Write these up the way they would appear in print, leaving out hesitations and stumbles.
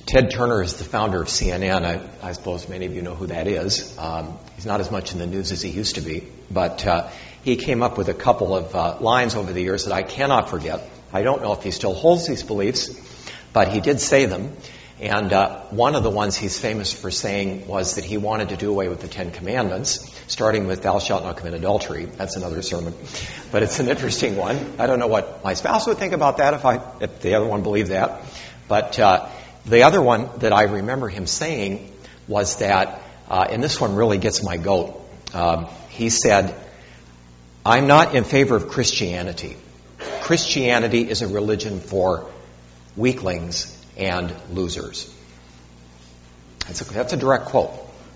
Ted Turner is the founder of CNN. I suppose many of you know who that is. He's not as much in the news as he used to be, but he came up with a couple of lines over the years that I cannot forget. I don't know if he still holds these beliefs, but he did say them. And one of the ones he's famous for saying was that he wanted to do away with the Ten Commandments, starting with thou shalt not commit adultery. That's another sermon. But it's an interesting one. I don't know what my spouse would think about that if the other one believed that. But the other one that I remember him saying was that, and this one really gets my goat, he said, I'm not in favor of Christianity. Christianity is a religion for weaklings and losers. That's a direct quote.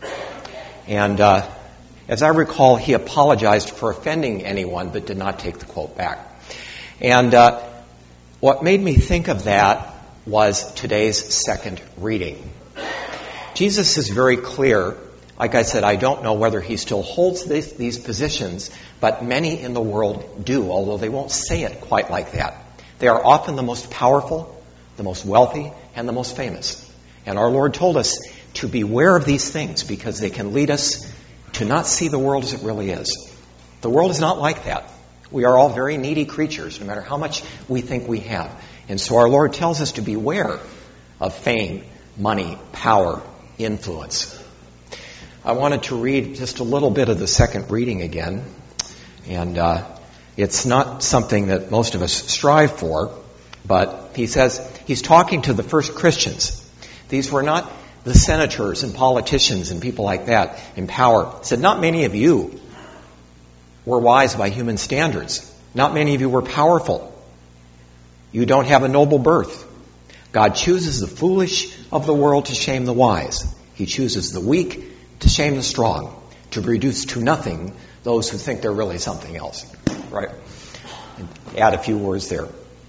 And as I recall, he apologized for offending anyone but did not take the quote back. And what made me think of that was today's second reading. Jesus is very clear. Like I said, I don't know whether he still holds these positions, but many in the world do, although they won't say it quite like that. They are often the most powerful, the most wealthy, and the most famous. And our Lord told us to beware of these things because they can lead us to not see the world as it really is. The world is not like that. We are all very needy creatures, no matter how much we think we have. And so our Lord tells us to beware of fame, money, power, influence. I wanted to read just a little bit of the second reading again. And it's not something that most of us strive for, but he says he's talking to the first Christians. These were not the senators and politicians and people like that in power. He said, not many of you were wise by human standards. Not many of you were powerful. You don't have a noble birth. God chooses the foolish of the world to shame the wise. He chooses the weak to shame the strong, to reduce to nothing those who think they're really something else. Right? And add a few words there.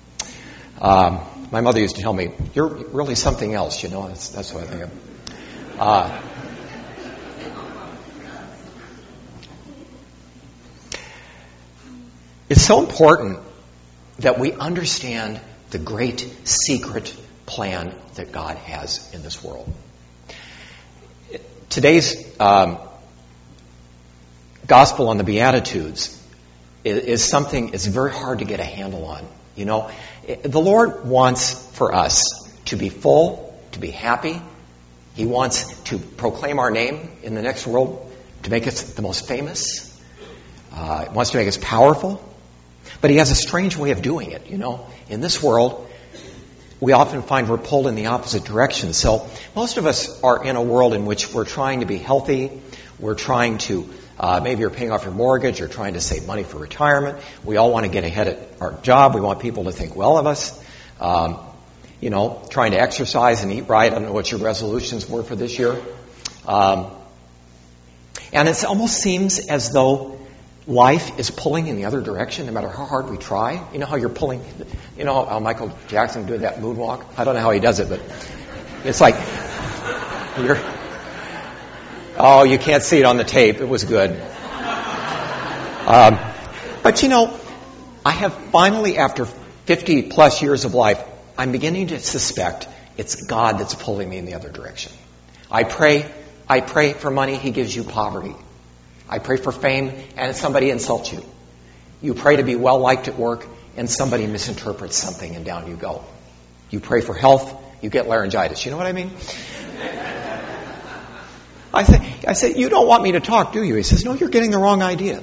My mother used to tell me, you're really something else, you know. That's what I think of. It's so important that we understand the great secret plan that God has in this world. Today's gospel on the Beatitudes is something that's very hard to get a handle on. You know, the Lord wants for us to be full, to be happy. He wants to proclaim our name in the next world, to make us the most famous. He wants to make us powerful. But he has a strange way of doing it, you know. In this world, we often find we're pulled in the opposite direction. So most of us are in a world in which we're trying to be healthy. We're trying to, maybe you're paying off your mortgage. You're trying to save money for retirement. We all want to get ahead at our job. We want people to think well of us. You know, trying to exercise and eat right. I don't know what your resolutions were for this year. And it almost seems as though life is pulling in the other direction no matter how hard we try. You know how you're pulling, you know how Michael Jackson did that moonwalk? I don't know how he does it, but it's like, you can't see it on the tape. It was good. But you know, I have finally, after 50 plus years of life, I'm beginning to suspect it's God that's pulling me in the other direction. I pray for money, he gives you poverty. I pray for fame, and somebody insults you. You pray to be well-liked at work, and somebody misinterprets something, and down you go. You pray for health, you get laryngitis. You know what I mean? I say, you don't want me to talk, do you? He says, no, you're getting the wrong idea.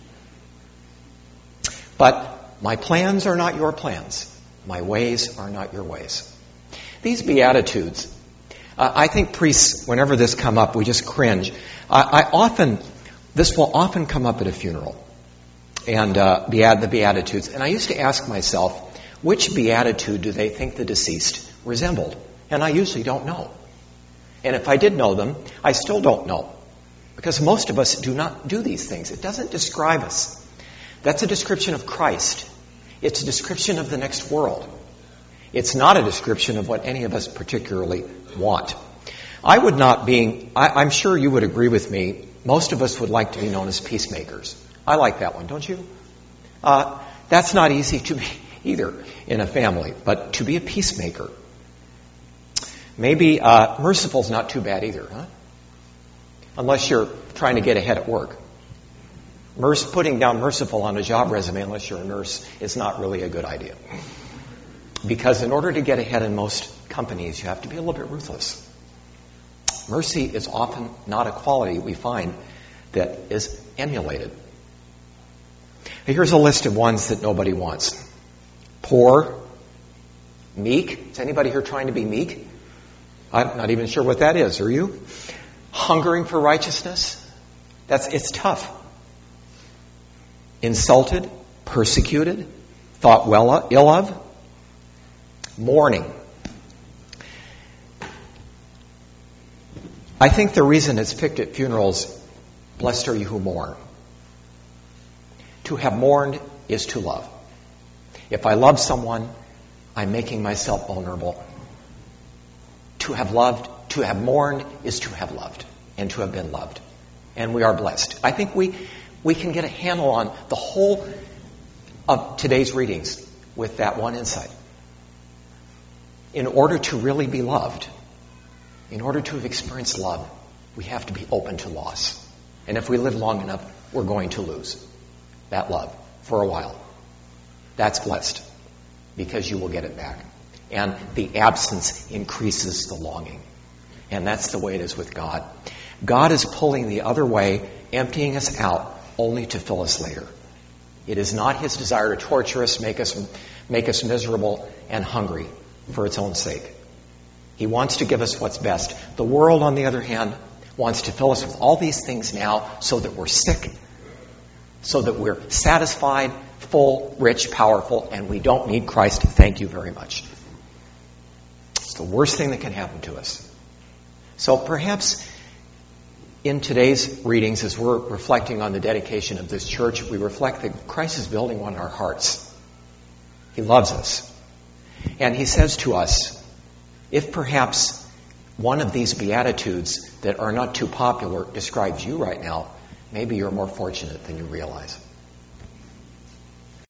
But my plans are not your plans. My ways are not your ways. These Beatitudes, I think priests, whenever this come up, we just cringe. This will often come up at a funeral, and the Beatitudes. And I used to ask myself, which Beatitude do they think the deceased resembled? And I usually don't know. And if I did know them, I still don't know. Because most of us do not do these things. It doesn't describe us. That's a description of Christ. It's a description of the next world. It's not a description of what any of us particularly want. I'm sure you would agree with me, most of us would like to be known as peacemakers. I like that one, don't you? That's not easy to be either in a family, but to be a peacemaker Maybe merciful is not too bad either, huh? Unless you're trying to get ahead at work. Putting down merciful on a job resume, unless you're a nurse, is not really a good idea. Because in order to get ahead in most companies, you have to be a little bit ruthless. Mercy is often not a quality we find that is emulated. Here's a list of ones that nobody wants. Poor, meek. Is anybody here trying to be meek? I'm not even sure what that is. Are you? Hungering for righteousness. It's tough. Insulted, persecuted, thought ill of. Mourning. I think the reason it's picked at funerals, blessed are you who mourn. To have mourned is to love. If I love someone, I'm making myself vulnerable. To have mourned is to have loved and to have been loved. And we are blessed. I think we can get a handle on the whole of today's readings with that one insight. In order to really be loved, in order to have experienced love, we have to be open to loss. And if we live long enough, we're going to lose that love for a while. That's blessed because you will get it back. And the absence increases the longing. And that's the way it is with God. God is pulling the other way, emptying us out, only to fill us later. It is not His desire to torture us, make us miserable and hungry for its own sake. He wants to give us what's best. The world, on the other hand, wants to fill us with all these things now so that we're sick, so that we're satisfied, full, rich, powerful, and we don't need Christ. Thank you very much. It's the worst thing that can happen to us. So perhaps in today's readings, as we're reflecting on the dedication of this church, we reflect that Christ is building one in our hearts. He loves us. And He says to us, if perhaps one of these Beatitudes that are not too popular describes you right now, maybe you're more fortunate than you realize.